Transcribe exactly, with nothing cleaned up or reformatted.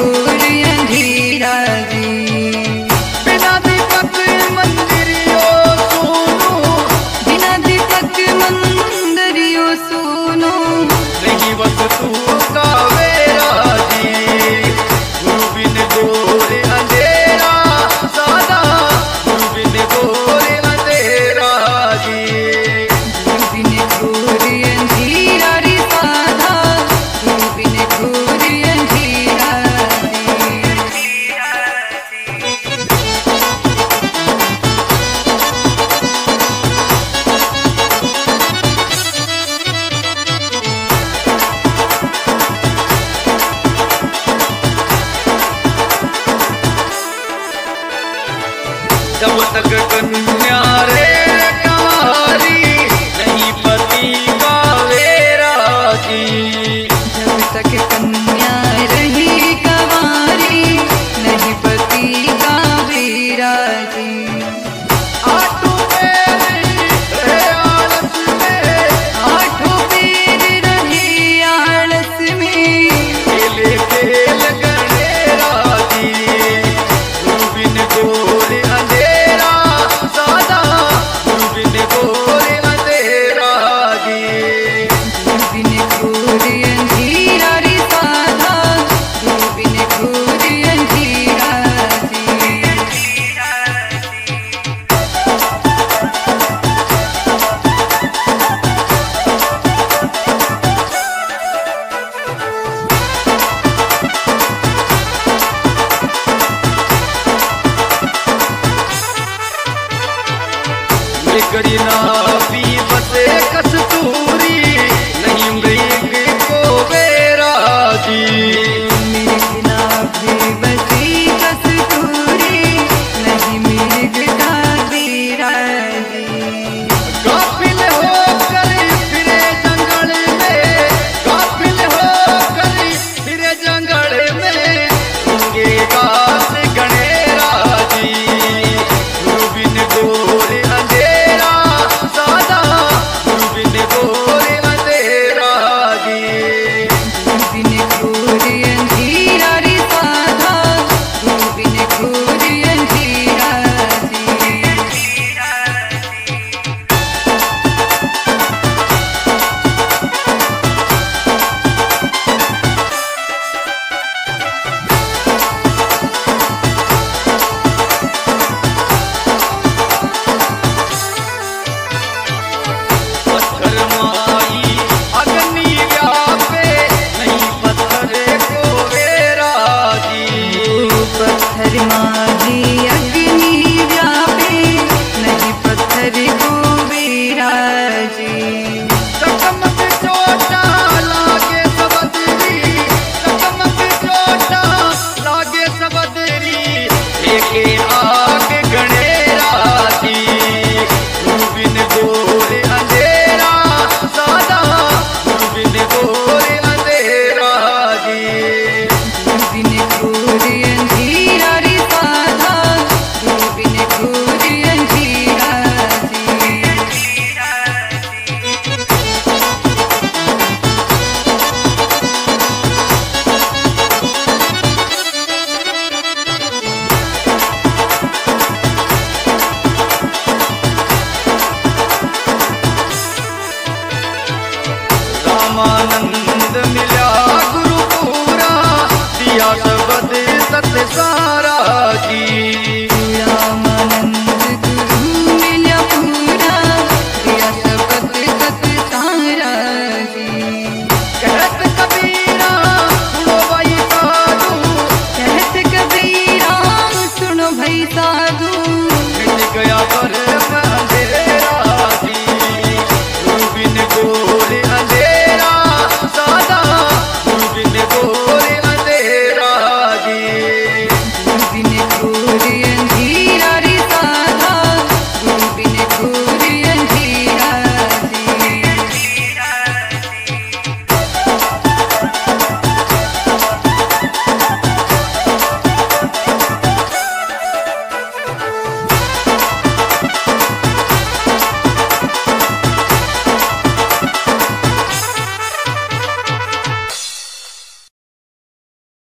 घोर अंधेरा जी। बिना दीपक मंदिरियो सुनो, बिना दीपक मंदिरियो सुनो, नहीं वस्तु का वेरा जी। गुरु बिन घोर अंधेरा सादा, गुरु बिन घोर अंधेरा जी। गुरु बिन घोर अंधेरा रे साधा, गुरु बिन घोर अंधेरा जी। जब तक कन्या रे कारी, नहीं पति का वेरा जी। जब तक कन्या रही कंवारी, नहीं पति का वीरा जी। आठों पैर रहे आलस में, आठों पैर रहे आलस में, खेले खेल गणेरा जी। गुरु बिन घोर अंधेरा सादा, गुरु बिन घोर अंधेरा जी। गुरु बिन घोर अंधेरा रे साधा, गुरु बिन घोर अंधेरा जी। बिगड़ी ना पी बसे कस्तूरी, नहीं मृग को वेरा जी। मृग नाभि बसी कस्तूरी, नहीं मृग का वीरा जी। गाफिल होकर फिरे जंगल में, गाफिल होकर फिरे जंगल में, होंगे घास गणेरा जी। गुरु बिन घोर अंधेरा सादा, गुरु बिन घोर अंधेरा जी। गुरु बिन घोर अंधेरा रे साधा, गुरु बिन घोर अंधेरा जी। पत्थर माई अग्नि व्यापे, नहीं पत्थर को वेरा जी। पत्थर माझी अग्नि व्यापे, नहीं पत्थर को वीरा जी। चकमक चोटा लागे सबदरी, चकमक चोटा लागे सबदरी, लेके आग गणेरा जी। गुरु बिन घोर अंधेरा सादा, गुरु बिन घोर अंधेरा जी। गुरु बिन घोर अंधेरा रे साधा, गुरु बिन घोर अंधेरा जी। रामानंद मिला गुरु पूरा, दिया सबद सत सारा जी।